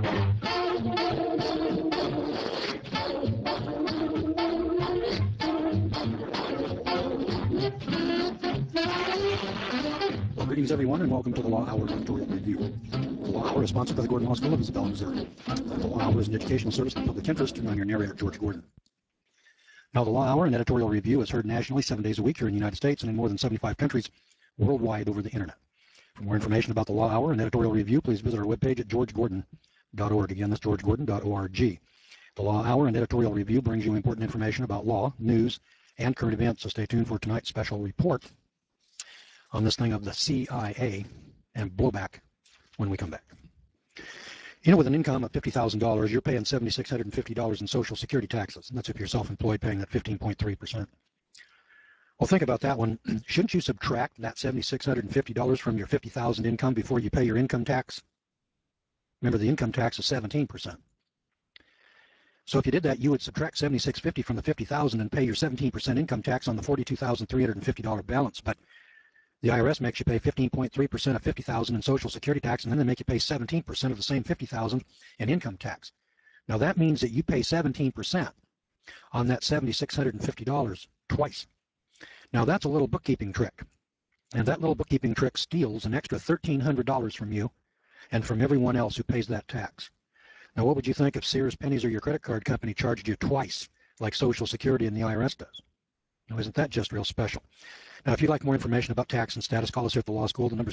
Well, greetings, everyone, and welcome to the Law Hour Editorial Review. The Law Hour is sponsored by the Gordon Law School of Isabella, Missouri. The Law Hour is an educational service of public interest, and I'm your narrator, George Gordon. Now, the Law Hour and Editorial Review is heard nationally 7 days a week here in the United States and in more than 75 countries worldwide over the Internet. For more information about the Law Hour and Editorial Review, please visit our webpage at georgegordon.org. Again, that's georgegordon.org. The Law Hour and Editorial Review brings you important information about law, news, and current events, so stay tuned for tonight's special report on this thing of the CIA and blowback when we come back. You know, with an income of $50,000, you're paying $7,650 in Social Security taxes. And that's if you're self-employed, paying that 15.3%. Well, think about that one. Shouldn't you subtract that $7,650 from your $50,000 income before you pay your income tax? Remember, the income tax is 17%. So if you did that, you would subtract $7,650 from the $50,000 and pay your 17% income tax on the $42,350 balance. But the IRS makes you pay 15.3% of $50,000 in Social Security tax, and then they make you pay 17% of the same $50,000 in income tax. Now that means that you pay 17% on that $7,650 twice. Now that's a little bookkeeping trick, and that little bookkeeping trick steals an extra $1,300 from you and from everyone else who pays that tax. Now what would you think if Sears, Pennies, or your credit card company charged you twice, like Social Security and the IRS does? Now isn't that just real special? Now, if you'd like more information about tax and status, call us here at the law school. The number is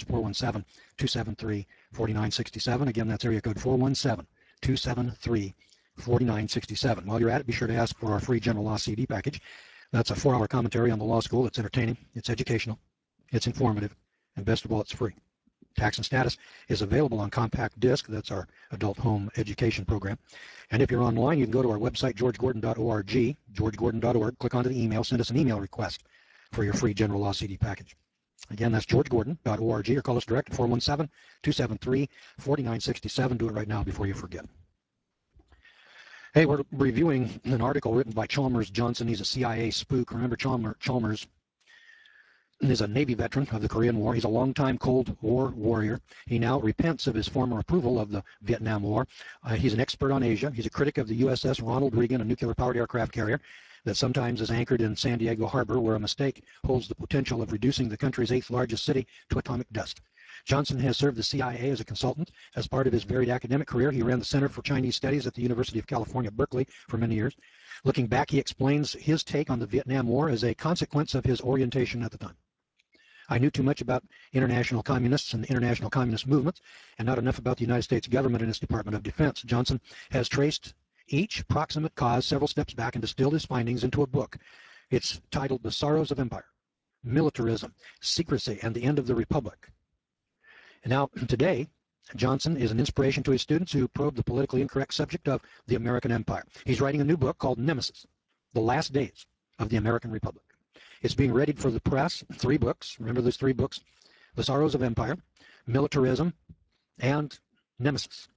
417-273-4967. Again, that's area code 417-273-4967. While you're at it, be sure to ask for our free general law CD package. That's a 4-hour commentary on the law school. It's entertaining, it's educational, it's informative, and best of all, it's free. Tax and Status is available on compact disc. That's our adult home education program. And if you're online, you can go to our website, georgegordon.org, georgegordon.org, click onto the email, send us an email request for your free general law CD package. Again, that's georgegordon.org, or call us direct at 417-273-4967. Do it right now before you forget. Hey, we're reviewing an article written by Chalmers Johnson. He's a CIA spook. Remember, Chalmers is a Navy veteran of the Korean War. He's a longtime Cold War warrior. He now repents of his former approval of the Vietnam War. He's an expert on Asia. He's a critic of the USS Ronald Reagan, a nuclear-powered aircraft carrier that sometimes is anchored in San Diego Harbor, where a mistake holds the potential of reducing the country's 8th largest city to atomic dust. Johnson has served the CIA as a consultant. As part of his varied academic career, he ran the Center for Chinese Studies at the University of California, Berkeley, for many years. Looking back, he explains his take on the Vietnam War as a consequence of his orientation at the time. I knew too much about international communists and the international communist movements, and not enough about the United States government and its Department of Defense. Johnson has traced each proximate cause several steps back and distilled his findings into a book. It's titled The Sorrows of Empire, Militarism, Secrecy, and the End of the Republic. And now, today, Johnson is an inspiration to his students who probe the politically incorrect subject of the American empire. He's writing a new book called Nemesis, The Last Days of the American Republic. It's being readied for the press, 3 books. Remember those 3 books? The Sorrows of Empire, Militarism, and Nemesis.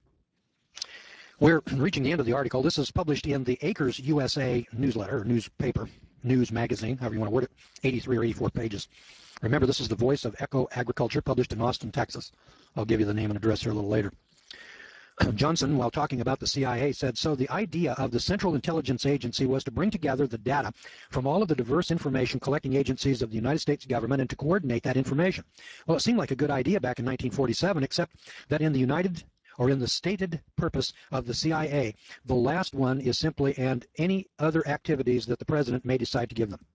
We're reaching the end of the article. This is published in the Acres USA newsletter, newspaper, news magazine, however you want to word it, 83 or 84 pages. Remember, this is the Voice of Eco Agriculture, published in Austin, Texas. I'll give you the name and address here a little later. Johnson, while talking about the CIA, said, so the idea of the Central Intelligence Agency was to bring together the data from all of the diverse information collecting agencies of the United States government and to coordinate that information. Well, it seemed like a good idea back in 1947, except that in the stated purpose of the CIA, the last one is simply and any other activities that the president may decide to give them.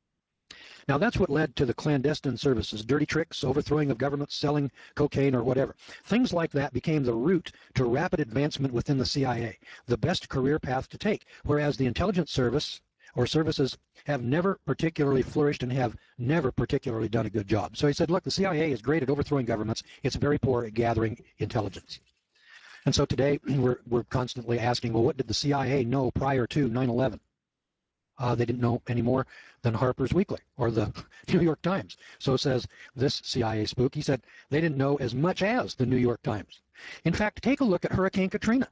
Now, that's what led to the clandestine services, dirty tricks, overthrowing of governments, selling cocaine or whatever. Things like that became the route to rapid advancement within the CIA, the best career path to take, whereas the intelligence service or services have never particularly flourished and have never particularly done a good job. So he said, look, the CIA is great at overthrowing governments. It's very poor at gathering intelligence. And so today we're constantly asking, well, what did the CIA know prior to 9/11? They didn't know any more than Harper's Weekly or the New York Times. So says this CIA spook. He said they didn't know as much as the New York Times. In fact, take a look at Hurricane Katrina.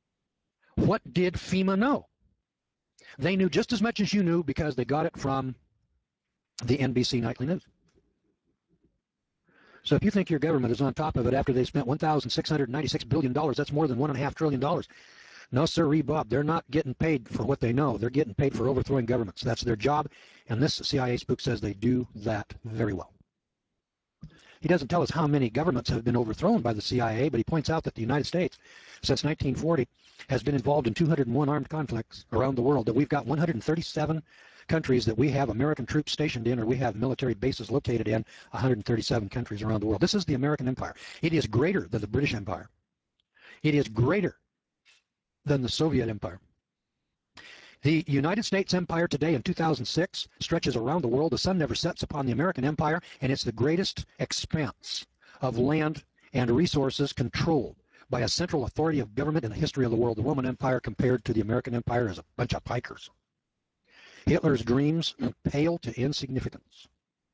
What did FEMA know? They knew just as much as you knew because they got it from the NBC Nightly News. So if you think your government is on top of it after they spent $1,696 billion, that's more than $1.5 trillion. No, sirree, Bob. They're not getting paid for what they know. They're getting paid for overthrowing governments. That's their job, and this CIA spook says they do that very well. He doesn't tell us how many governments have been overthrown by the CIA, but he points out that the United States, since 1940, has been involved in 201 armed conflicts around the world, that we've got 137 countries that we have American troops stationed in, or we have military bases located in 137 countries around the world. This is the American empire. It is greater than the British Empire. It is greater than the Soviet Empire. The United States empire today in 2006 stretches around the world. The sun never sets upon the American empire, and it's the greatest expanse of land and resources controlled by a central authority of government in the history of the world. The Roman Empire compared to the American empire is a bunch of pikers. Hitler's dreams pale to insignificance.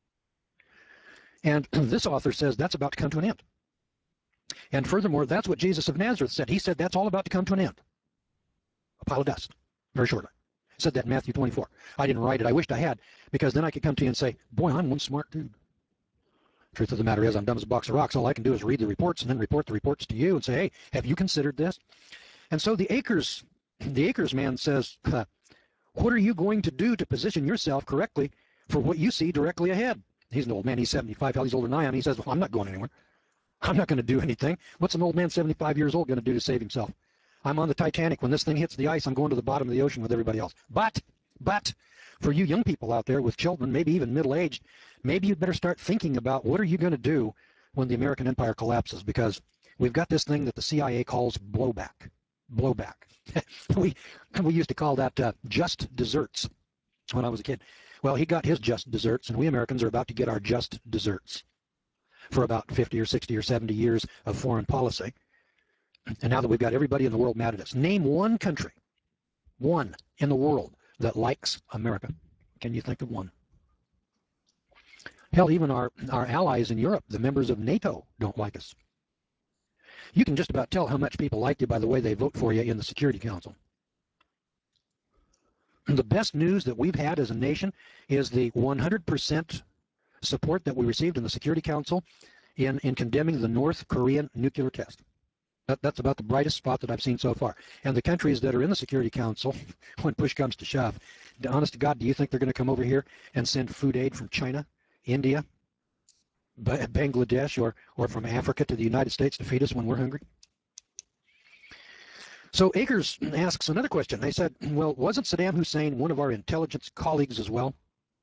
And this author says that's about to come to an end. And furthermore, that's what Jesus of Nazareth said. He said that's all about to come to an end. A pile of dust, very shortly. Said that in Matthew 24. I didn't write it. I wished I had, because then I could come to you and say, boy, I'm one smart dude. Truth of the matter is, I'm dumb as a box of rocks. All I can do is read the reports and then report the reports to you and say, hey, have you considered this? And so the Acres man says, what are you going to do to position yourself correctly for what you see directly ahead? He's an old man. He's 75. Hell, he's older than I am. He says, well, I'm not going anywhere. I'm not going to do anything. What's an old man 75 years old going to do to save himself? I'm on the Titanic. When this thing hits the ice, I'm going to the bottom of the ocean with everybody else. But, for you young people out there with children, maybe even middle-aged, maybe you'd better start thinking about what are you going to do when the American empire collapses, because we've got this thing that the CIA calls blowback. Blowback. we used to call that just desserts when I was a kid. Well, he got his just desserts, and we Americans are about to get our just desserts for about 50 or 60 or 70 years of foreign policy. And now that we've got everybody in the world mad at us, name one country, one in the world that likes America. Can you think of one? Hell, even our allies in Europe, the members of NATO, don't like us. You can just about tell how much people like you by the way they vote for you in the Security Council. The best news that we've had as a nation is the 100% support that we received in the Security Council in condemning the North Korean nuclear test. That's about the brightest spot that I've seen so far. And the countries that are in the Security Council, when push comes to shove, honest to God, do you think they're going to come over here and send food aid from China, India, Bangladesh, or from Africa to the United States to feed us when we're hungry? So Akers asks another question. They said, well, wasn't Saddam Hussein one of our intelligence colleagues as well?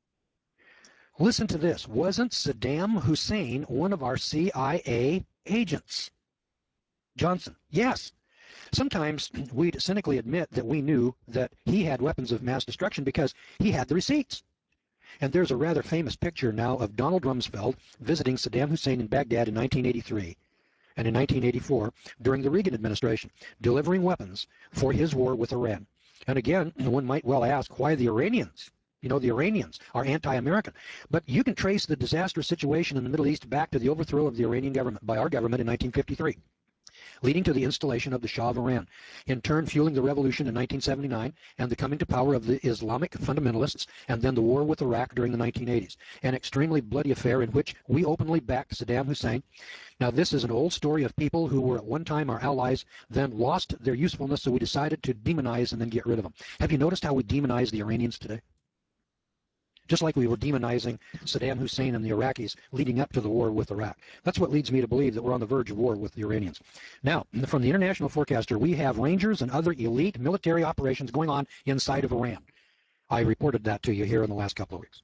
Listen to this. Wasn't Saddam Hussein one of our CIA agents? Johnson, yes. Sometimes we'd cynically admit that we knew that he had weapons of mass destruction because he had the receipts. And there's a rather famous picture now of Donald Rumsfeld visiting Saddam Hussein in Baghdad in 1983 and in 1984 during the Reagan administration, delivering weapons for his war with Iran. And again, one might well ask why the Iranians. You know, the Iranians are anti-American. But you can trace the disastrous situation in the Middle East back to the overthrow of the Iranian government by our government in 1953. Leading to the installation of the Shah of Iran, in turn fueling the revolution in 1979 and the coming to power of the Islamic fundamentalists, and then the war with Iraq during the 1980s, an extremely bloody affair in which we openly backed Saddam Hussein. Now, this is an old story of people who were at one time our allies, then lost their usefulness, so we decided to demonize and then get rid of them. Have you noticed how we demonize the Iranians today? Just like we were demonizing Saddam Hussein and the Iraqis leading up to the war with Iraq. That's what leads me to believe that we're on the verge of war with the Iranians. Now, from the International Forecaster, we have Rangers and other elite military operations going on inside of Iran. I reported that to you here in the last couple of weeks.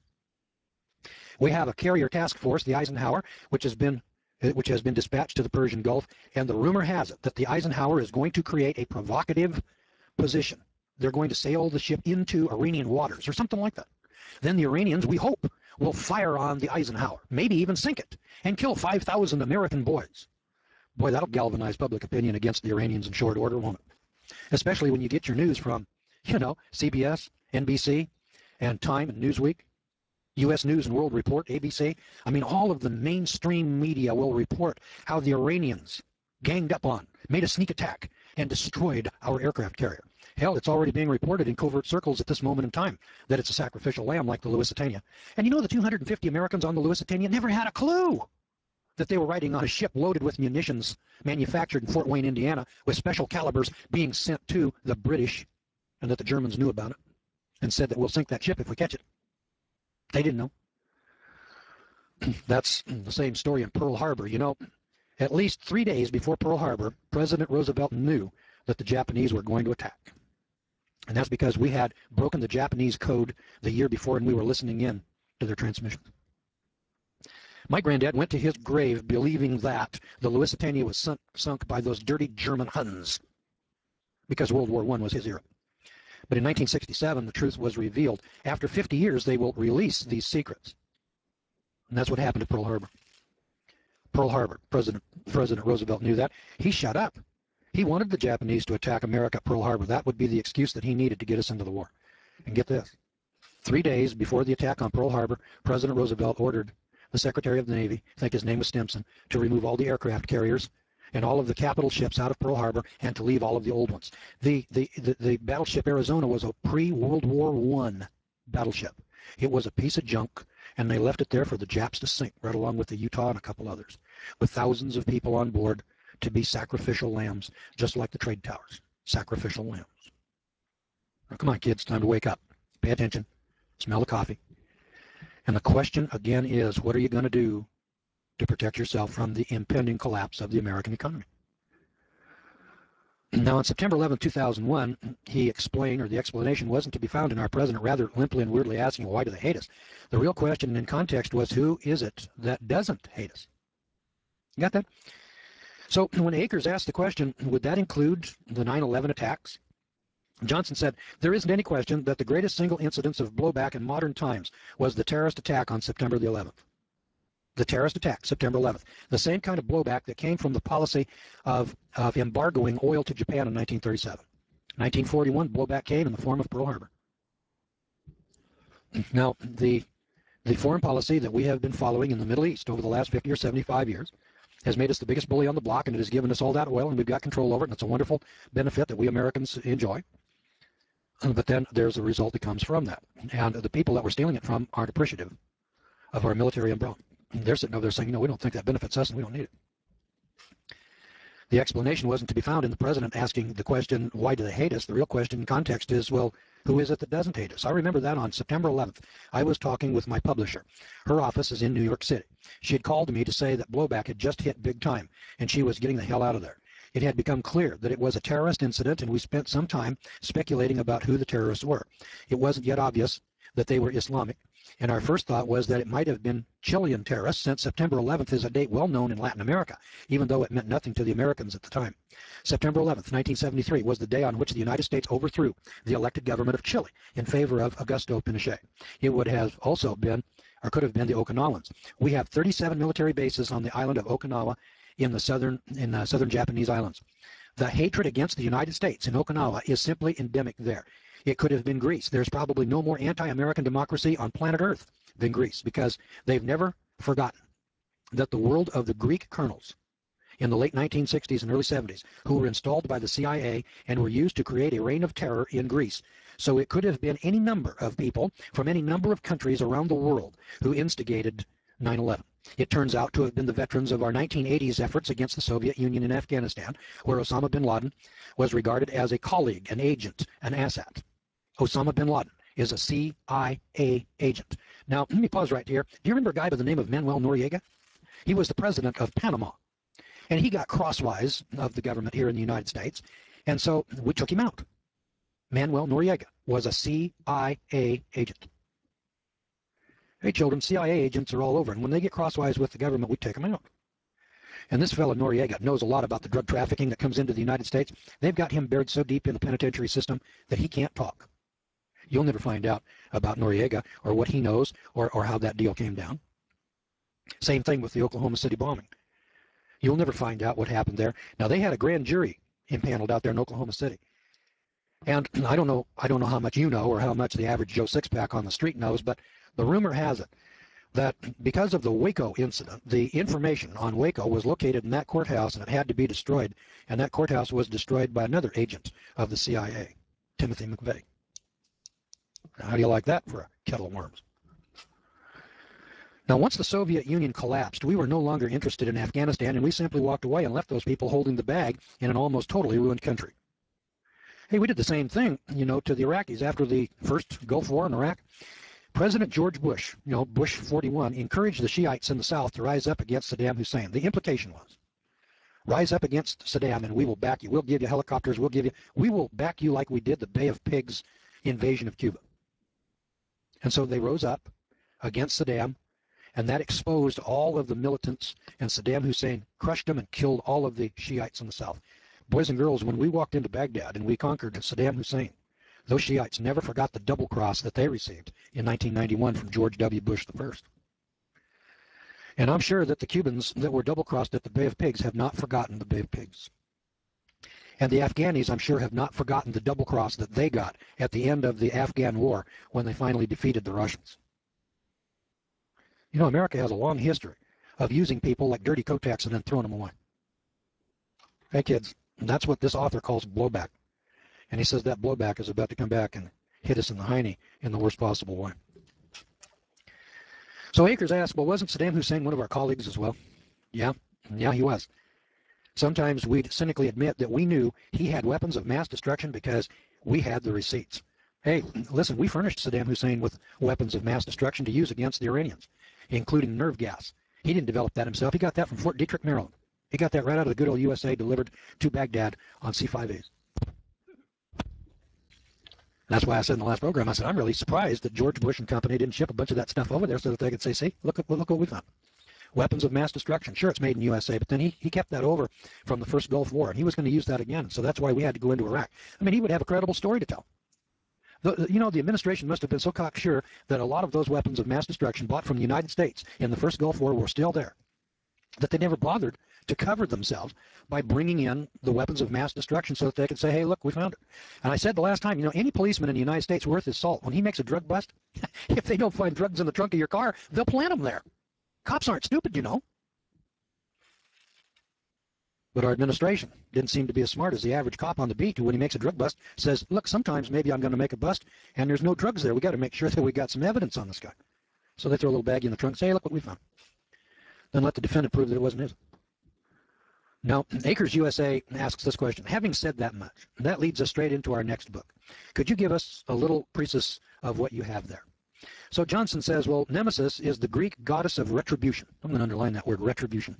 We have a carrier task force, the Eisenhower, which has been dispatched to the Persian Gulf, and the rumor has it that the Eisenhower is going to create a provocative position. They're going to sail the ship into Iranian waters or something like that. Then the Iranians, we hope, will fire on the Eisenhower, maybe even sink it, and kill 5,000 American boys. Boy, that'll galvanize public opinion against the Iranians in short order, won't it? Especially when you get your news from, CBS, NBC, and Time and Newsweek, U.S. News and World Report, ABC. I mean, all of the mainstream media will report how the Iranians ganged up on, made a sneak attack, and destroyed our aircraft carrier. Hell, it's already being reported in covert circles at this moment in time that it's a sacrificial lamb like the Lusitania. And you know the 250 Americans on the Lusitania never had a clue. that they were riding on a ship loaded with munitions manufactured in Fort Wayne, Indiana, with special calibers being sent to the British, and that the Germans knew about it and said that we'll sink that ship if we catch it. They didn't know. That's the same story in Pearl Harbor. You know, at least 3 days before Pearl Harbor, President Roosevelt knew that the Japanese were going to attack. And that's because we had broken the Japanese code the year before and we were listening in to their transmissions. My granddad went to his grave believing that the Lusitania was sunk by those dirty German Huns because World War I was his era. But in 1967, the truth was revealed. After 50 years, they will release these secrets. And that's what happened to Pearl Harbor. Pearl Harbor, President Roosevelt knew that. He shut up. He wanted the Japanese to attack America at Pearl Harbor. That would be the excuse that he needed to get us into the war. And get this. 3 days before the attack on Pearl Harbor, President Roosevelt ordered the Secretary of the Navy, I think his name was Stimson, to remove all the aircraft carriers and all of the capital ships out of Pearl Harbor and to leave all of the old ones. The battleship Arizona was a pre-World War I battleship. It was a piece of junk, and they left it there for the Japs to sink, right along with the Utah and a couple others, with thousands of people on board to be sacrificial lambs, just like the trade towers, sacrificial lambs. Now, come on, kids, time to wake up. Pay attention. Smell the coffee. And the question again is, what are you going to do to protect yourself from the impending collapse of the American economy? Now, on September 11, 2001, he explained, or the explanation wasn't to be found in our president, rather limply and weirdly asking, well, why do they hate us? The real question in context was, who is it that doesn't hate us? You got that? So when Akers asked the question, would that include the 9/11 attacks? Johnson said, there isn't any question that the greatest single incidence of blowback in modern times was the terrorist attack on September the 11th. The terrorist attack, September 11th. The same kind of blowback that came from the policy of embargoing oil to Japan in 1937. 1941, blowback came in the form of Pearl Harbor. Now, the foreign policy that we have been following in the Middle East over the last 50 or 75 years has made us the biggest bully on the block, and it has given us all that oil, and we've got control over it, and it's a wonderful benefit that we Americans enjoy. But then there's a result that comes from that. And the people that we're stealing it from aren't appreciative of our military umbrella. They're sitting over there saying, we don't think that benefits us and we don't need it. The explanation wasn't to be found in the president asking the question, why do they hate us? The real question in context is, well, who is it that doesn't hate us? I remember that on September 11th, I was talking with my publisher. Her office is in New York City. She had called me to say that blowback had just hit big time and she was getting the hell out of there. It had become clear that it was a terrorist incident, and we spent some time speculating about who the terrorists were. It wasn't yet obvious that they were Islamic, and our first thought was that it might have been Chilean terrorists, since September 11th is a date well known in Latin America, even though it meant nothing to the Americans at the time. September 11th, 1973 was the day on which the United States overthrew the elected government of Chile in favor of Augusto Pinochet. It would have also been, or could have been, the Okinawans. We have 37 military bases on the island of Okinawa in the southern Japanese islands. The hatred against the United States in Okinawa is simply endemic there. It could have been Greece. There's probably no more anti-American democracy on planet Earth than Greece, because they've never forgotten that the world of the Greek colonels in the late 1960s and early 70s, who were installed by the CIA and were used to create a reign of terror in Greece. So it could have been any number of people from any number of countries around the world who instigated 9/11. It turns out to have been the veterans of our 1980s efforts against the Soviet Union in Afghanistan, where Osama bin Laden was regarded as a colleague, an agent, an asset. Osama bin Laden is a CIA agent. Now, let me pause right here. Do you remember a guy by the name of Manuel Noriega? He was the president of Panama, and he got crosswise of the government here in the United States, and so we took him out. Manuel Noriega was a CIA agent. Hey, children, CIA agents are all over, and when they get crosswise with the government, we take them out. And this fellow Noriega knows a lot about the drug trafficking that comes into the United States. They've got him buried so deep in the penitentiary system that he can't talk. You'll never find out about Noriega or what he knows or how that deal came down. Same thing with the Oklahoma City bombing. You'll never find out what happened there. Now, they had a grand jury impaneled out there in Oklahoma City. And I don't know how much you know or how much the average Joe Sixpack on the street knows, but the rumor has it that because of the Waco incident, the information on Waco was located in that courthouse and it had to be destroyed. And that courthouse was destroyed by another agent of the CIA, Timothy McVeigh. Now, how do you like that for a kettle of worms? Now, once the Soviet Union collapsed, we were no longer interested in Afghanistan, and we simply walked away and left those people holding the bag in an almost totally ruined country. Hey, we did the same thing, to the Iraqis after the first Gulf War in Iraq. President George Bush, Bush 41, encouraged the Shiites in the South to rise up against Saddam Hussein. The implication was, rise up against Saddam and we will back you. We'll give you helicopters. We will back you like we did the Bay of Pigs invasion of Cuba. And so they rose up against Saddam, and that exposed all of the militants, and Saddam Hussein crushed them and killed all of the Shiites in the South. Boys and girls, when we walked into Baghdad and we conquered Saddam Hussein, those Shiites never forgot the double cross that they received in 1991 from George W. Bush I. And I'm sure that the Cubans that were double crossed at the Bay of Pigs have not forgotten the Bay of Pigs. And the Afghanis, I'm sure, have not forgotten the double cross that they got at the end of the Afghan war when they finally defeated the Russians. America has a long history of using people like dirty Kotaks and then throwing them away. Hey, kids, that's what this author calls blowback. And he says that blowback is about to come back and hit us in the hiney in the worst possible way. So Akers asked, well, wasn't Saddam Hussein one of our colleagues as well? Yeah, he was. Sometimes we'd cynically admit that we knew he had weapons of mass destruction because we had the receipts. Hey, listen, we furnished Saddam Hussein with weapons of mass destruction to use against the Iranians, including nerve gas. He didn't develop that himself. He got that from Fort Detrick, Maryland. He got that right out of the good old USA, delivered to Baghdad on C-5As. That's why I said in the last program, I said, I'm really surprised that George Bush and company didn't ship a bunch of that stuff over there so that they could say, see, look what we found. Weapons of mass destruction. Sure, it's made in USA, but then he kept that over from the first Gulf War, and he was going to use that again. So that's why we had to go into Iraq. I mean, he would have a credible story to tell. The administration must have been so cocksure that a lot of those weapons of mass destruction bought from the United States in the first Gulf War were still there, that they never bothered to cover themselves by bringing in the weapons of mass destruction so that they could say, hey, look, we found it. And I said the last time, any policeman in the United States worth his salt, when he makes a drug bust, if they don't find drugs in the trunk of your car, they'll plant them there. Cops aren't stupid, But our administration didn't seem to be as smart as the average cop on the beat who, when he makes a drug bust, says, look, sometimes maybe I'm going to make a bust and there's no drugs there. We got to make sure that we got some evidence on this guy. So they throw a little baggie in the trunk and say, hey, look what we found. Then let the defendant prove that it wasn't his. Now, Akers USA asks this question. Having said that much, that leads us straight into our next book. Could you give us a little precis of what you have there? So Johnson says, well, Nemesis is the Greek goddess of retribution. I'm going to underline that word, retribution.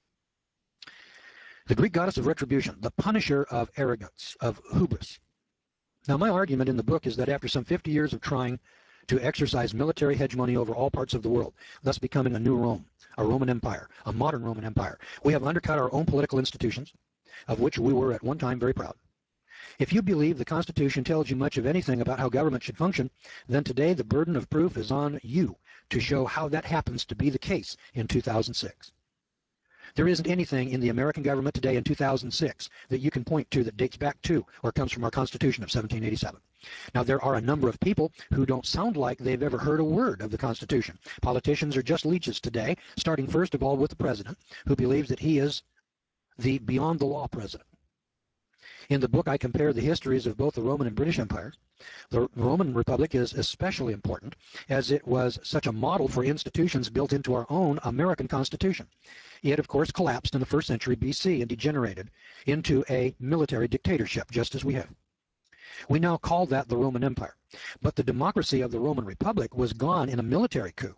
The Greek goddess of retribution, the punisher of arrogance, of hubris. Now, my argument in the book is that after some 50 years of trying to exercise military hegemony over all parts of the world, thus becoming a new Rome, a Roman Empire, a modern Roman Empire, we have undercut our own political institutions, of which we were at one time very proud. If you believe the Constitution tells you much of anything about how government should function, then today the burden of proof is on you to show how that happens to be the case in 2006. There isn't anything in the American government today in 2006 that you can point to that dates back to or comes from our Constitution of 1787. Now, there are a number of people who don't sound like they've ever heard a word of the Constitution. Politicians are just leeches today, starting first of all with the president, who believes that he is the beyond the law president. In the book, I compare the histories of both the Roman and British empires. The Roman Republic is especially important as it was such a model for institutions built into our own American Constitution. It, of course, collapsed in the 1st century BC and degenerated into a military dictatorship, just as we have. We now call that the Roman Empire. But the democracy of the Roman Republic was gone in a military coup.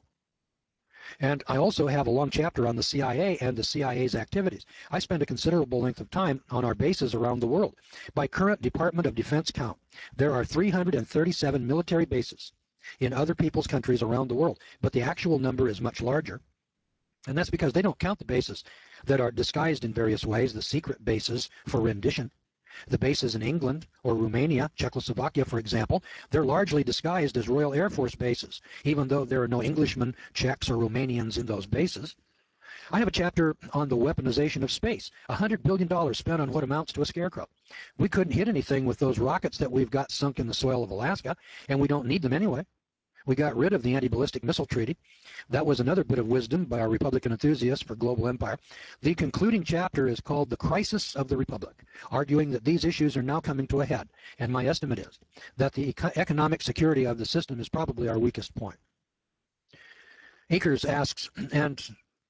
And I also have a long chapter on the CIA and the CIA's activities. I spend a considerable length of time on our bases around the world. By current Department of Defense count, there are 337 military bases in other people's countries around the world, but the actual number is much larger. And that's because they don't count the bases that are disguised in various ways, the secret bases for rendition. The bases in England or Romania, Czechoslovakia, for example, they're largely disguised as Royal Air Force bases, even though there are no Englishmen, Czechs, or Romanians in those bases. I have a chapter on the weaponization of space, $100 billion spent on what amounts to a scarecrow. We couldn't hit anything with those rockets that we've got sunk in the soil of Alaska, and we don't need them anyway. We got rid of the anti-ballistic missile treaty. That was another bit of wisdom by our Republican enthusiasts for global empire. The concluding chapter is called The Crisis of the Republic, arguing that these issues are now coming to a head. And my estimate is that the economic security of the system is probably our weakest point. Akers asks, and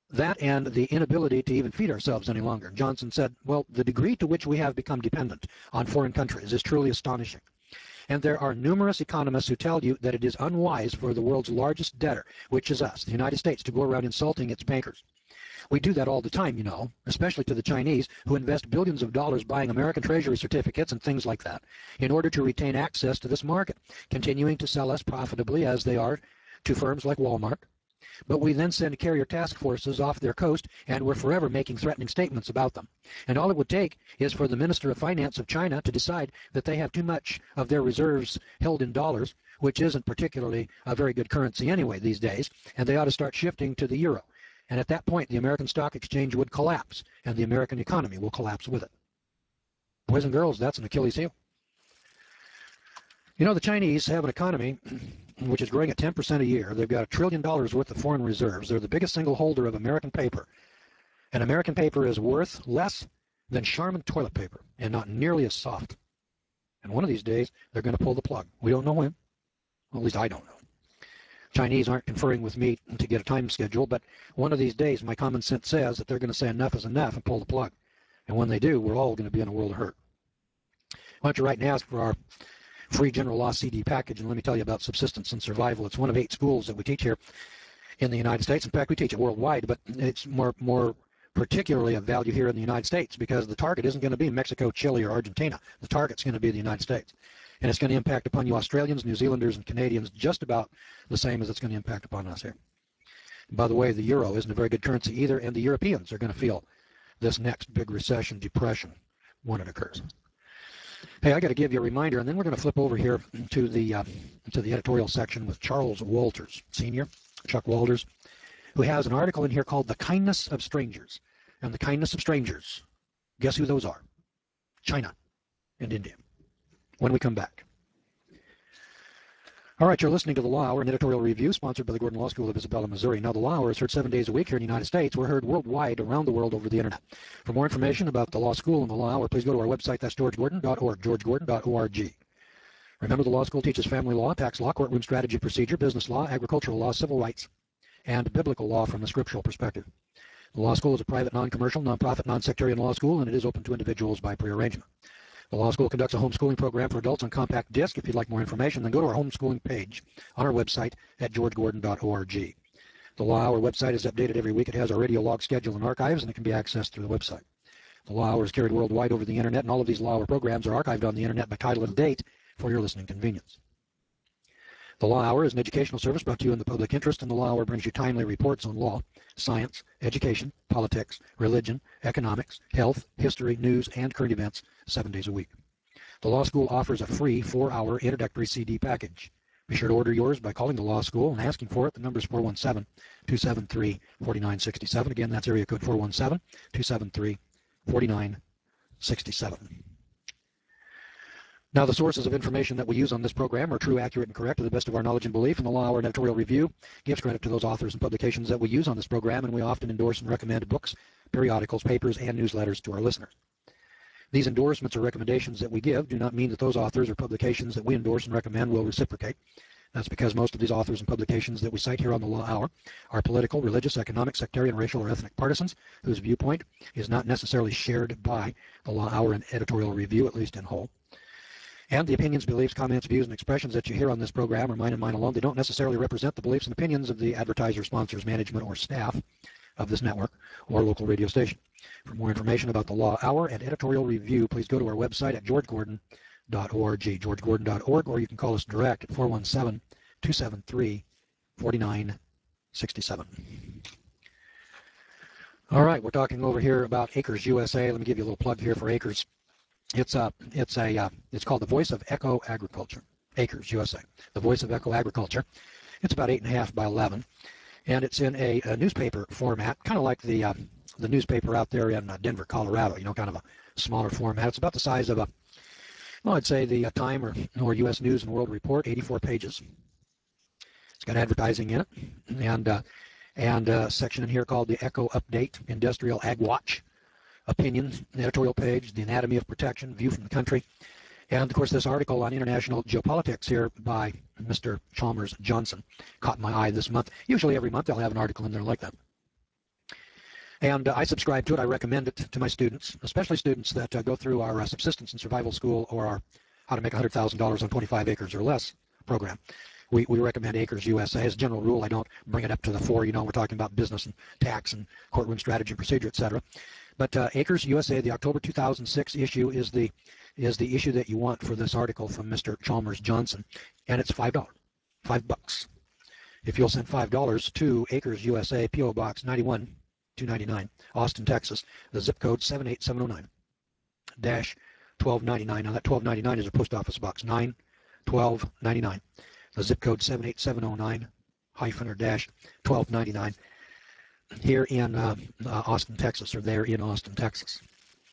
the inability to even feed ourselves any longer. Johnson said, well, the degree to which we have become dependent on foreign countries is truly astonishing. And there are numerous economists who tell you that it is unwise for the world's largest debtor, which is us, the United States, to go around insulting its bankers. We do that all the time, you know, especially to the Chinese, who invest billions of dollars buying American Treasury certificates and things like that in order to retain access to this market, continuing to sell us profitably as they are to firms like Walmart. But we then send carrier task forces off their coast, and we're forever making threatening statements about them. And all it would take is for the Minister of Finance of China to decide that they have too much of their reserves held in dollars, which isn't particularly a very good currency anyway these days, and they ought to start shifting to the euro. And at that point, the American stock exchange would collapse, and the American economy will collapse with it. Boys and girls, that's an Achilles heel. You know, the Chinese have an economy which is growing at 10% a year. They've got $1 trillion worth of foreign reserves. They're the biggest single holder of American paper. And American paper is worth less than Charmin toilet paper and not nearly as soft. And one of these days, they're going to pull the plug. We don't know when. Well, at least I don't know. Chinese aren't conferring with me to get a time schedule, but one of these days, my common sense says that they're going to say enough is enough and pull the plug. And when they do, we're all going to be in a world of hurt. Why don't you write and ask for our free general law CD package, and let me tell you about subsistence and survival. It's one of 8 schools that we teach here in the United States. In fact, we teach it worldwide, but it's more particularly of value here in the United States because the target isn't going to be Mexico, Chile, or Argentina. The target's going to be the United States. And it's going to impact upon you Australians, New Zealanders, and Canadians just about the same as it's going to impact upon us here. And by the way, the euro isn't a very good currency either, and the Europeans are going to feel this next big recession, depression, when it occurs. Hey, I got to give you a reminder, and then we're going to flip over here to the editorial section with Charles Walters, Sr., Chuck Walters, who has an article in here called The Kindness of Strangers. And the kindness of strangers, guess who those are? China and India. When we come back. All right, you're listening to The Law Hour, an editorial review sponsored by the Gordon Law School of Isabella, Missouri. Now, The Law Hour is heard 7 days a week here in the United States. We're heard worldwide around the world over the Internet. For more information about the Law School and The Law Hour, please go to our website. That's georgegordon.org, georgegordon.org. Remember, the law school teaches family law, tax law, courtroom strategy, procedure, business law, agricultural law, civil rights, and biblical law from a scriptural perspective. The law school is a private, non-commercial, non-profit, non-sectarian law school, and it is open to individuals by prearrangement. The law school conducts a homeschooling program for adults on compact disc. If you'd like more information, then go to our homeschooling page on our website at georgegordon.org. The Law Hour website is updated every week. It has our radio log schedule and archives, and it can be accessed through the website. The Law Hour is carried worldwide over the Internet, and all of these Law Hour programs are archived on the Internet by title and date for your listening convenience. The Law Hour is an educational service brought to you in the public interest, and the Law Hour brings you timely reports on law, science, education, politics, religion, economics, health, history, news, and current events 7 days a week. The Law School offers a free 4-hour introductory CD package. Be sure to order yours by calling the Law School and asking for it. The number is 417-273-4967. Again, that's area code 417-273-4967. Now, the sources of information that we use on this program are true, accurate, and correct to the best of our knowledge and belief, and the Law Hour editorial review gives credit to those authors and publications that we use on this program, and we often endorse and recommend books, periodicals, papers, and newsletters to our listeners. These endorsements or recommendations that we give do not mean that those authors or publications that we endorse and recommend will reciprocate. That's because most of these authors and publications that we cite here on the Law Hour are political, religious, economic, sectarian, racial, or ethnic partisans whose viewpoint is not necessarily shared by the Law Hour and editorial review, at least in whole. And the opinions, beliefs, comments, views, and expressions that you hear on this program are mine and mine alone. They don't necessarily represent the beliefs and opinions of the advertiser, sponsors, management, or staff of this network or local radio station. For more information about the Law Hour and editorial review, please go to our website at georgegordon.org, georgegordon.org, or you can call us direct at 417-273-4967. All right, we're talking over here about Acres USA. Let me give you a little plug here for Acres. It's called the Voice of Eco Agriculture, Acres USA, the Voice of Eco Agriculture. It's about 8.5 by 11, and it's in a newspaper format, kind of like the newspaper out there in Denver, Colorado. You know, kind of a smaller format. It's about the size of I'd say the Time or U.S. News and World Report, 84 pages. It's got advertising in it, and a section in here called the Eco Update, Industrial Ag Watch. Opinions, the editorial page, the anatomy of protection, view from the country, And of course, this article on international geopolitics here by Mr. Chalmers Johnson caught my eye this month. Usually every month I'll have an article in there like that. And I subscribe to it. I recommend it to my students, especially students that go through our subsistence and survival school or our how to make $100,000 on 25 acres or less program. We recommend Acres USA. As a general rule, I don't bring it up to the fore. You know, we're talking about business and tax and courtroom strategy and procedure, etc. But Acres USA, the October 2006 issue, is the issue that you want for this article from Mr. Chalmers Johnson, and it's $5, $5. If you'll send $5 to Acres USA, P.O. Box 91 299, Austin, Texas, the zip code 78709-1299. Now that 1299 is a post office box 91299. The zip code 78709-1299 here in Austin, Texas, or there in Austin, Texas.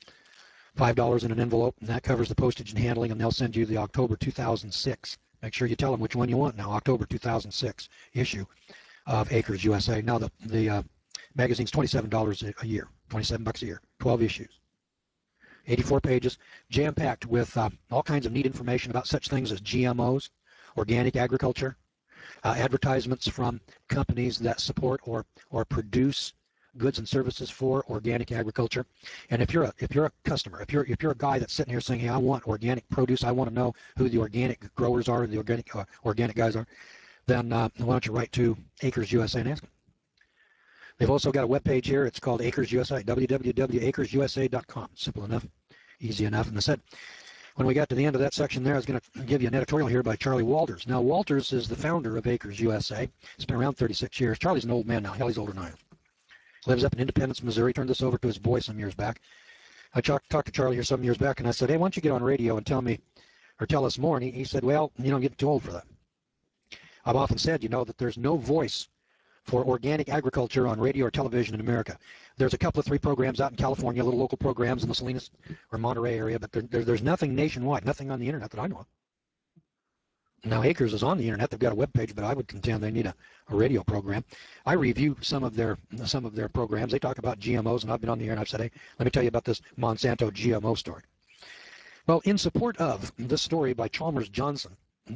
$5 in an envelope, and that covers the postage and handling, and they'll send you the October 2006. Make sure you tell them which one you want now, October 2006 issue of Acres USA. Now the magazine's $27 a year, $27 a year, 12 issues. 84 pages, jam-packed with all kinds of neat information about such things as GMOs, organic agriculture, advertisements from companies that support or produce goods and services for organic agriculture. And if you're a customer, if you're a guy that's sitting here saying, hey, I want organic produce, I want to know who the organic growers are, the organic guys are, then why don't you write to Acres USA and ask them. They've also got a web page here. It's called Acres USA, www.acresusa.com. Simple enough, easy enough. And I said, when we got to the end of that section there, I was going to give you an editorial here by Charlie Walters. Now, Walters is the founder of Acres USA. He's been around 36 years. Charlie's an old man now. Hell, he's older than I am. Lives up in Independence, Missouri. Turned this over to his boy some years back. I talked to Charlie here some years back, and I said, hey, why don't you get on radio and tell me, or tell us more? And he said, well, you know, I'm getting too old for that. I've often said, you know, that there's no voice for organic agriculture on radio or television in America. There's a couple of 3 programs out in California, little local programs in the Salinas or Monterey area, but there's nothing nationwide, nothing on the internet that I know of. Now, Acres is on the internet. They've got a web page, but I would contend they need a radio program. I review some of their programs. They talk about GMOs, and I've been on the air and I've said, hey, let me tell you about this Monsanto GMO story. Well, in support of this story by Chalmers Johnson,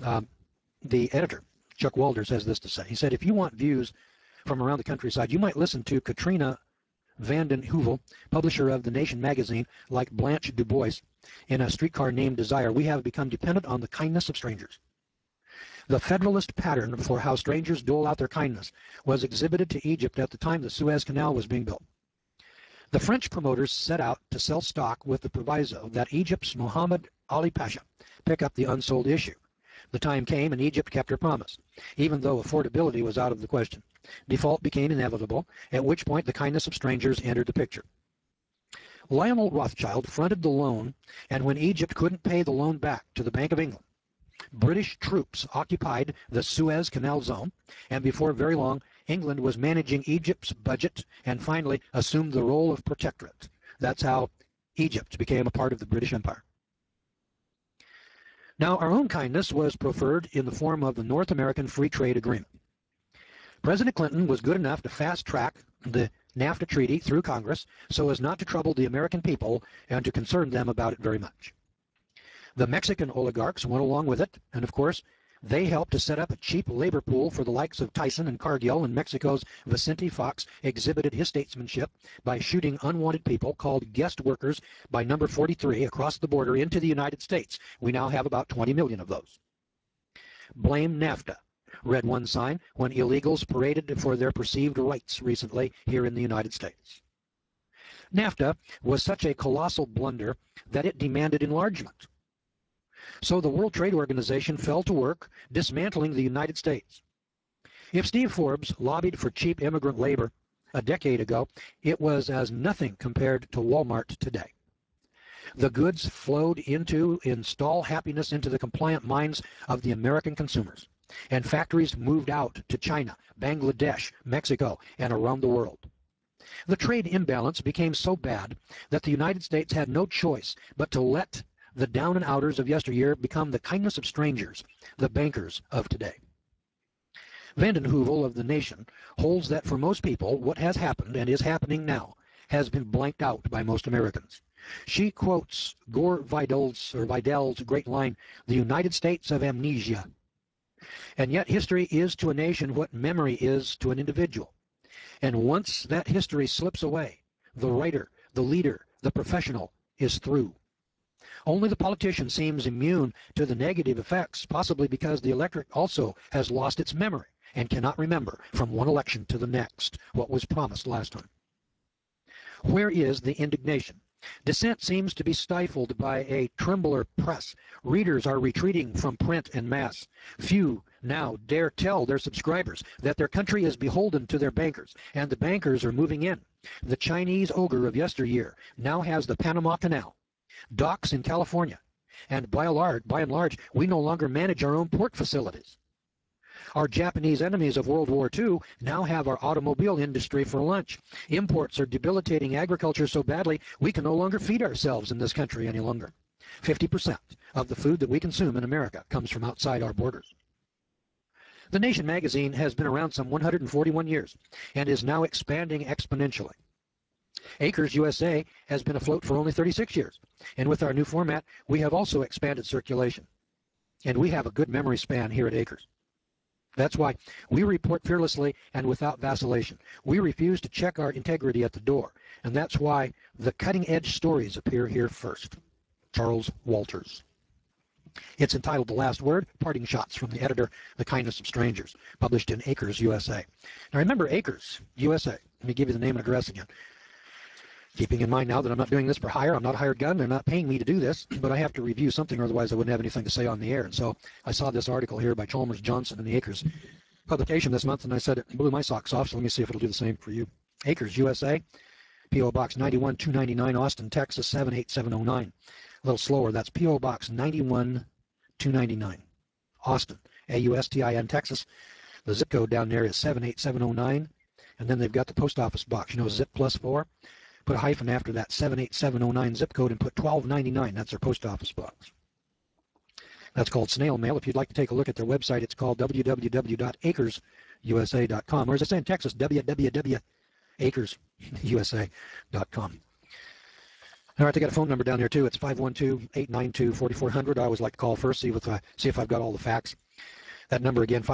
the editor, Chuck Walters, has this to say. He said, if you want views from around the countryside, you might listen to Katrina Vanden Heuvel, publisher of The Nation magazine, like Blanche Du Bois, in A Streetcar Named Desire. We have become dependent on the kindness of strangers. The Federalist pattern for how strangers dole out their kindness was exhibited to Egypt at the time the Suez Canal was being built. The French promoters set out to sell stock with the proviso that Egypt's Mohammed Ali Pasha pick up the unsold issue. The time came and Egypt kept her promise, even though affordability was out of the question. Default became inevitable, at which point the kindness of strangers entered the picture. Lionel Rothschild fronted the loan, and when Egypt couldn't pay the loan back to the Bank of England, British troops occupied the Suez Canal zone, and before very long, England was managing Egypt's budget and finally assumed the role of protectorate. That's how Egypt became a part of the British Empire. Now, our own kindness was proffered in the form of the North American Free Trade Agreement. President Clinton was good enough to fast-track the NAFTA treaty through Congress so as not to trouble the American people and to concern them about it very much. The Mexican oligarchs went along with it, and of course, they helped to set up a cheap labor pool for the likes of Tyson and Cargill, and Mexico's Vicente Fox exhibited his statesmanship by shooting unwanted people called guest workers by number 43 across the border into the United States. We now have about 20 million of those. Blame NAFTA, read one sign when illegals paraded for their perceived rights recently here in the United States. NAFTA was such a colossal blunder that it demanded enlargement. So the World Trade Organization fell to work dismantling the United States. If Steve Forbes lobbied for cheap immigrant labor a decade ago, it was as nothing compared to Walmart today. The goods flowed into, install happiness into the compliant minds of the American consumers, and factories moved out to China, Bangladesh, Mexico, and around the world. The trade imbalance became so bad that the United States had no choice but to let the down and outers of yesteryear become the kindness of strangers, the bankers of today. Vanden Heuvel of The Nation holds that for most people, what has happened and is happening now has been blanked out by most Americans. She quotes Gore Vidal's great line, "The United States of amnesia." And yet history is to a nation what memory is to an individual. And once that history slips away, the writer, the leader, the professional is through. Only the politician seems immune to the negative effects, possibly because the electorate also has lost its memory and cannot remember from one election to the next what was promised last time. Where is the indignation? Dissent seems to be stifled by a trembler press. Readers are retreating from print en masse. Few now dare tell their subscribers that their country is beholden to their bankers, and the bankers are moving in. The Chinese ogre of yesteryear now has the Panama Canal, docks in California, and by and large, we no longer manage our own port facilities. Our Japanese enemies of World War II now have our automobile industry for lunch. Imports are debilitating agriculture so badly we can no longer feed ourselves in this country any longer. 50% of the food that we consume in America comes from outside our borders. The Nation magazine has been around some 141 years and is now expanding exponentially. Acres USA has been afloat for only 36 years, and with our new format, we have also expanded circulation. And we have a good memory span here at Acres. That's why we report fearlessly and without vacillation. We refuse to check our integrity at the door, and that's why the cutting-edge stories appear here first. Charles Walters. It's entitled The Last Word, Parting Shots from the editor, The Kindness of Strangers, published in Acres USA. Now remember Acres USA. Let me give you the name and address again. Keeping in mind now that I'm not doing this for hire, I'm not a hired gun, they're not paying me to do this, but I have to review something or otherwise I wouldn't have anything to say on the air. And so I saw this article here by Chalmers Johnson in the Acres publication this month, and I said it blew my socks off, so let me see if it'll do the same for you. Acres USA, P.O. Box 91299, Austin, Texas 78709. A little slower, that's P.O. Box 91299, Austin, AUSTIN, Texas. The zip code down there is 78709, and then they've got the post office box, zip +4. Put a hyphen after that 78709 zip code and put 1299. That's their post office box. That's called snail mail. If you'd like to take a look at their website, it's called www.acresusa.com. Or as I say in Texas, www.acresusa.com. All right, they got a phone number down there too. It's 512-892-4400. I always like to call first, see if I've got all the facts. That number again,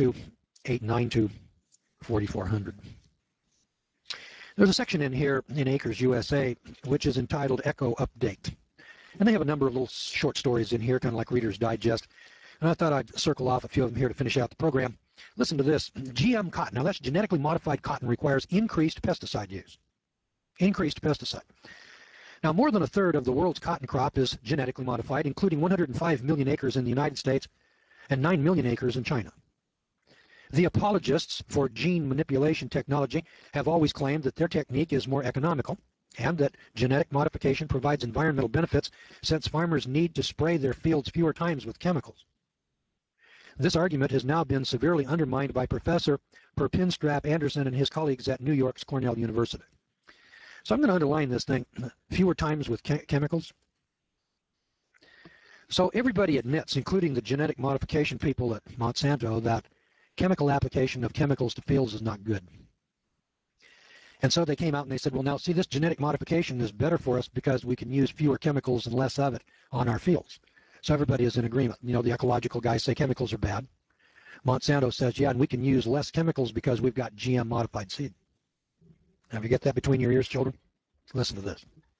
512-892-4400. There's a section in here in Acres USA which is entitled Echo Update. And they have a number of little short stories in here, kind of like Reader's Digest. And I thought I'd circle off a few of them here to finish out the program. Listen to this. GM cotton. Now that's genetically modified cotton requires increased pesticide use. Increased pesticide. Now more than a third of the world's cotton crop is genetically modified, including 105 million acres in the United States and 9 million acres in China. The apologists for gene manipulation technology have always claimed that their technique is more economical and that genetic modification provides environmental benefits since farmers need to spray their fields fewer times with chemicals. This argument has now been severely undermined by Professor Perpinstrap Anderson and his colleagues at New York's Cornell University. So I'm going to underline this thing, fewer times with chemicals. So everybody admits, including the genetic modification people at Monsanto, that chemical application of chemicals to fields is not good. And so they came out and they said, well, now, see, this genetic modification is better for us because we can use fewer chemicals and less of it on our fields. So everybody is in agreement. The ecological guys say chemicals are bad. Monsanto says, yeah, and we can use less chemicals because we've got GM modified seed. Now, if you get that between your ears, children, listen to this.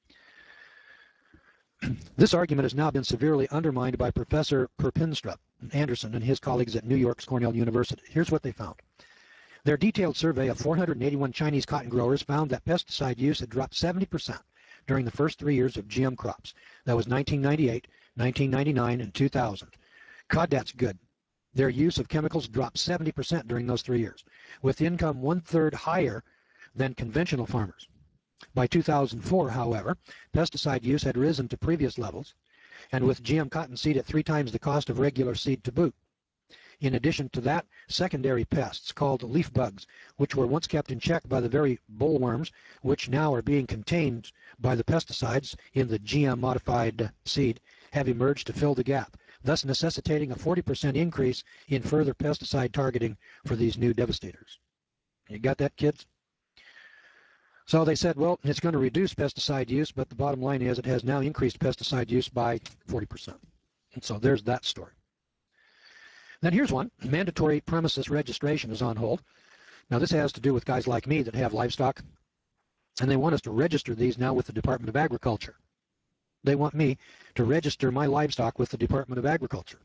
This argument has now been severely undermined by Professor Perpinstrup Anderson and his colleagues at New York's Cornell University. Here's what they found. Their detailed survey of 481 Chinese cotton growers found that pesticide use had dropped 70% during the first 3 years of GM crops. That was 1998, 1999, and 2000. God, that's good. Their use of chemicals dropped 70% during those 3 years, with income 1/3 higher than conventional farmers. By 2004, however, pesticide use had risen to previous levels, and with GM cottonseed at 3 times the cost of regular seed to boot. In addition to that, secondary pests called leaf bugs, which were once kept in check by the very bollworms, which now are being contained by the pesticides in the GM-modified seed, have emerged to fill the gap, thus necessitating a 40% increase in further pesticide targeting for these new devastators. You got that, kids? So they said, well, it's going to reduce pesticide use, but the bottom line is it has now increased pesticide use by 40%. And so there's that story. Then here's one. Mandatory premises registration is on hold. Now this has to do with guys like me that have livestock, and they want us to register these now with the Department of Agriculture. They want me to register my livestock with the Department of Agriculture.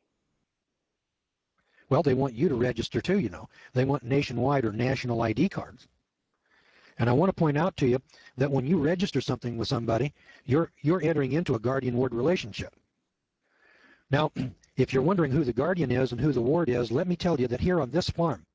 Well, they want you to register too, you know. They want nationwide or national ID cards. And I want to point out to you that when you register something with somebody, you're entering into a guardian-ward relationship. Now, if you're wondering who the guardian is and who the ward is, let me tell you that here on this farm,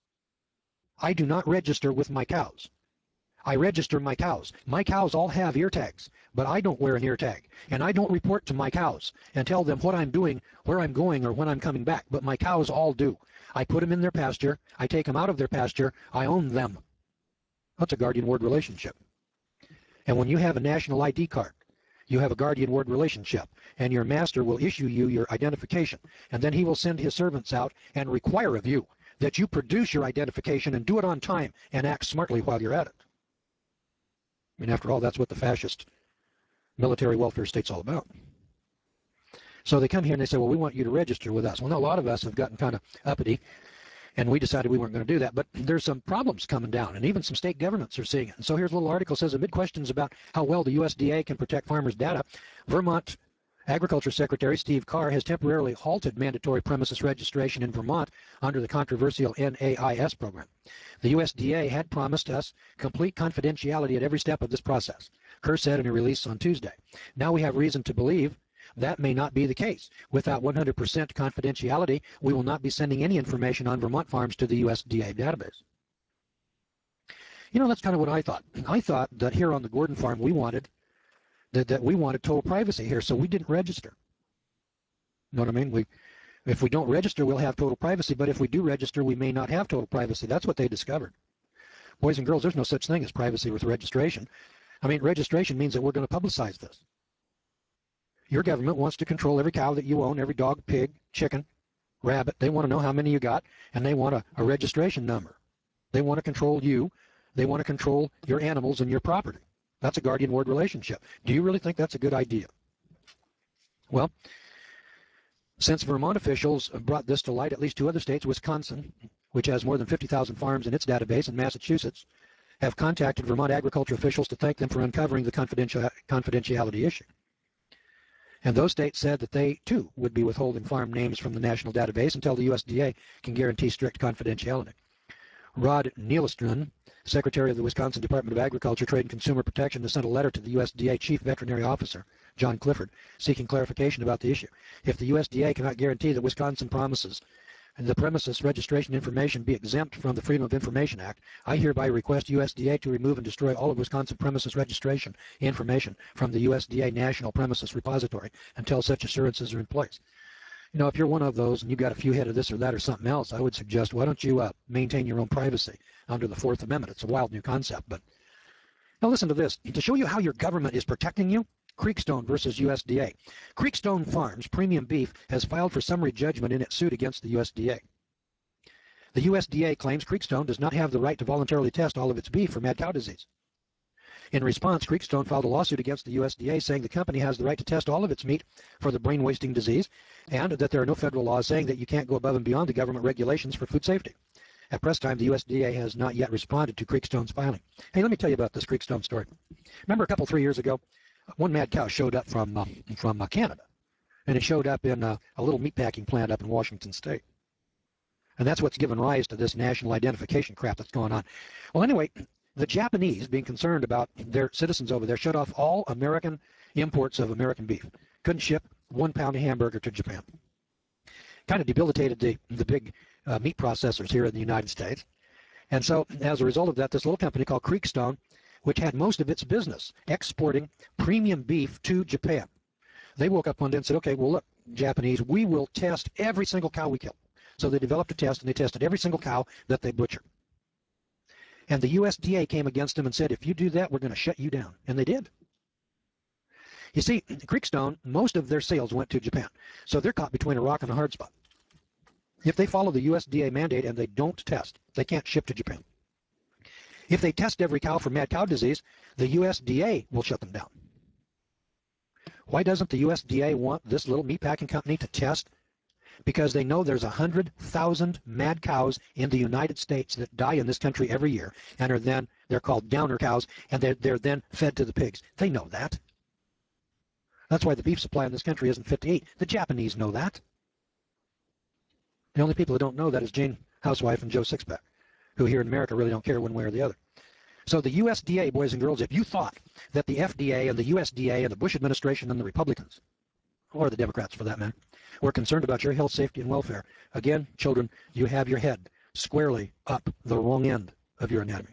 I do not register with my cows. I register my cows. My cows all have ear tags, but I don't wear an ear tag. And I don't report to my cows and tell them what I'm doing, where I'm going, or when I'm coming back. But my cows all do. I put them in their pasture. I take them out of their pasture. I own them. That's a guardian-ward relationship. And when you have a national ID card, you have a guardian-ward relationship, and your master will issue you your identification, and then he will send his servants out and require of you that you produce your identification and do it on time and act smartly while you're at it. I mean, after all, that's what the fascist military welfare state's all about. So they come here and they say, well, we want you to register with us. Well, now a lot of us have gotten kind of uppity, and we decided we weren't going to do that. But there's some problems coming down, and even some state governments are seeing it. And so here's a little article that says, amid questions about how well the USDA can protect farmers' data, Vermont Agriculture Secretary Steve Carr has temporarily halted mandatory premises registration in Vermont under the controversial NAIS program. The USDA had promised us complete confidentiality at every step of this process, Carr said in a release on Tuesday. Now we have reason to believe that may not be the case. Without 100% confidentiality, we will not be sending any information on Vermont farms to the USDA database. You know, that's kind of what I thought. I thought that here on the Gordon farm we wanted total privacy here, so we didn't register. You know what I mean? If we don't register, we'll have total privacy, but if we do register, we may not have total privacy. That's what they discovered. Boys and girls, there's no such thing as privacy with registration. I mean, registration means that we're going to publicize this. Your government wants to control every cow that you own, every dog, pig, chicken, rabbit. They want to know how many you got, and they want a registration number. They want to control you. They want to control your animals and your property. That's a guardian-ward relationship. Do you really think that's a good idea? Well, since Vermont officials brought this to light, at least two other states, Wisconsin, which has more than 50,000 farms in its database, and Massachusetts, have contacted Vermont agriculture officials to thank them for uncovering the confidentiality issue. And those states said that they, too, would be withholding farm names from the national database until the USDA can guarantee strict confidentiality. Rod Nielstrun, Secretary of the Wisconsin Department of Agriculture, Trade and Consumer Protection, has sent a letter to the USDA Chief Veterinary Officer, John Clifford, seeking clarification about the issue. If the USDA cannot guarantee that Wisconsin promises and the premises registration information be exempt from the Freedom of Information Act, I hereby request USDA to remove and destroy all of Wisconsin premises registration information from the USDA National Premises Repository until such assurances are in place. You know, if you're one of those and you got a few head of this or that or something else, I would suggest, why don't you maintain your own privacy under the Fourth Amendment? It's a wild new concept. But now listen to this. To show you how your government is protecting you, Creekstone versus USDA. Creekstone Farms Premium Beef has filed for summary judgment in its suit against the USDA. The USDA claims Creekstone does not have the right to voluntarily test all of its beef for mad cow disease. In response, Creekstone filed a lawsuit against the USDA saying the company has the right to test all of its meat for the brain wasting disease and that there are no federal laws saying that you can't go above and beyond the government regulations for food safety. At press time, the USDA has not yet responded to Creekstone's filing. Hey, let me tell you about this Creekstone story. Remember a 3 years ago, one mad cow showed up from Canada, and it showed up in a little meatpacking plant up in Washington State. And that's what's given rise to this national identification crap that's going on. Well, anyway, the Japanese, being concerned about their citizens over there, shut off all American imports of American beef. Couldn't ship 1 pound of hamburger to Japan. Kind of debilitated the big meat processors here in the United States. And so, as a result of that, this little company called Creekstone, which had most of its business exporting premium beef to Japan, they woke up one day and said, okay, well, look, Japanese, we will test every single cow we kill. So they developed a test, and they tested every single cow that they butchered. And the USDA came against them and said, if you do that, we're going to shut you down. And they did. You see, Creekstone, most of their sales went to Japan. So they're caught between a rock and a hard spot. If they follow the USDA mandate and they don't test, they can't ship to Japan. If they test every cow for mad cow disease, the USDA will shut them down. Why doesn't the USDA want this little meatpacking company to test? Because they know there's 100,000 mad cows in the United States that die in this country every year, and they're called downer cows, and they're then fed to the pigs. They know that. That's why the beef supply in this country isn't fit to eat. The Japanese know that. The only people who don't know that is Jane Housewife and Joe Sixpack, who here in America really don't care one way or the other. So the USDA, boys and girls, if you thought that the FDA and the USDA and the Bush administration and the Republicans, or the Democrats for that matter, were concerned about your health, safety, and welfare, again, children, you have your head squarely up the wrong end of your anatomy.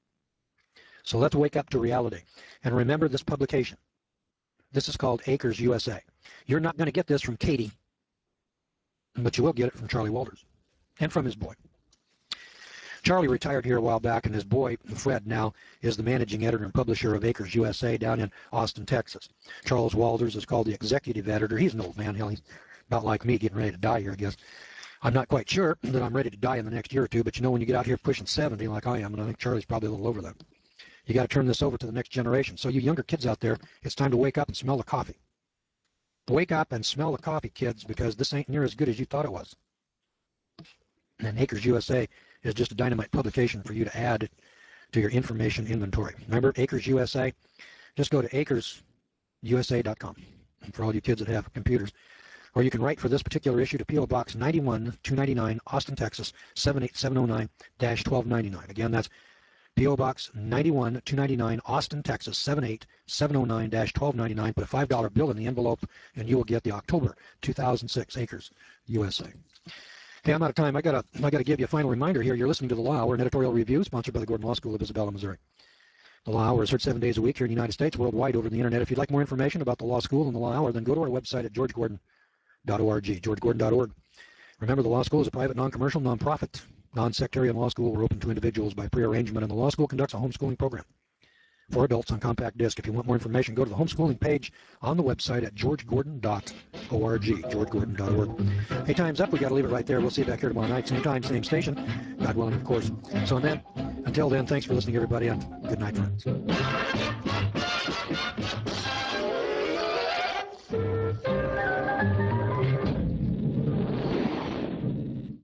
So let's wake up to reality and remember this publication. This is called Acres USA. You're not going to get this from Katie, but you will get it from Charlie Walters and from his boy. Charlie retired here a while back, and his boy, Fred, now is the managing editor and publisher of Acres USA down in Austin, Texas. Charles Walters is called the executive editor. He's an old man. Hell, he's about like me, getting ready to die here, I guess. I'm not quite sure that I'm ready to die in the next year or two, but you know when you get out here pushing 70 like I am, and I think Charlie's probably a little over that, you got to turn this over to the next generation. So you younger kids out there, it's time to wake up and smell the coffee. Wake up and smell the coffee, kids, because this ain't near as good as you thought it was. And Acres USA is just a dynamite publication for you to add to your information inventory. Remember, Acres USA? Just go to acresusa.com for all you kids that have computers. Or you can write for this particular issue to P.O. Box 91299, Austin, Texas, 78709-1299. Again, that's P.O. Box 91299, Austin, Texas, 78709-1299. Put a $5 bill in the envelope, and you will get the October 2006 Acres USA. Hey, I'm out of time. I gotta give you a final reminder here. You're listening to The Law Hour, an editorial review sponsored by the Gordon Law School of Isabella, Missouri. The Law Hour is heard 7 days a week here in the United States, worldwide over the internet. If you'd like more information about the Law School and the Law Hour, then go to our website at georgegordon.org, georgegordon.org. Remember, the Law School is a private, non-commercial, non-profit, non-sectarian law school. We're open to individuals by prearrangement, and the Law School conducts a homeschooling program for adults on compact disc. If you want more information, go to the homeschooling page on the website at georgegordon.org, georgegordon.org. Hey, time's up. We got to leave it right there. We'll see you back here tomorrow night, same time, same station, God willing, of course. So until then, thanks for listening, everybody, and good night, friends.